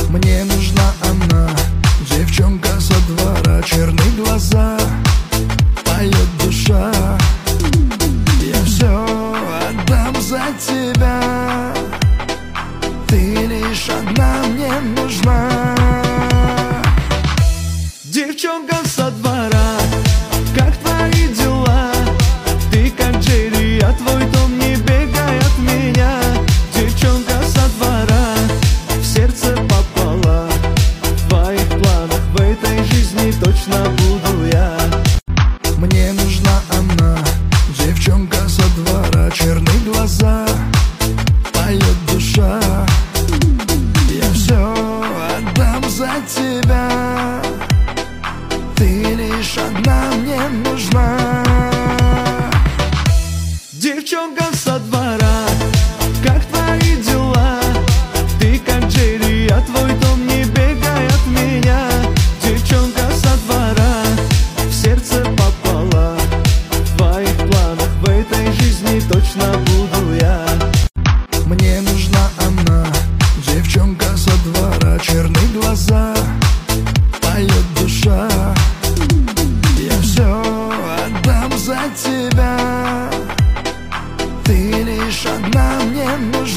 Мне нужна она, девчонка со двора, черные глаза, поет душа. Я все отдам за тебя, ты лишь одна мне нужна. Девчонка со двора, как твои дела? Ты как Джерри, а твой Том не бегай от меня. Девчонка со двора, в сердце попала. В твоих планах в этой жизни точно буду я. Мне нужна она, девчонка со двора, черные глаза, поет душа. Я все отдам за тебя, ты лишь одна мне нужна. Девчонка со двора, как твои дела? Ты как Джерри, а твой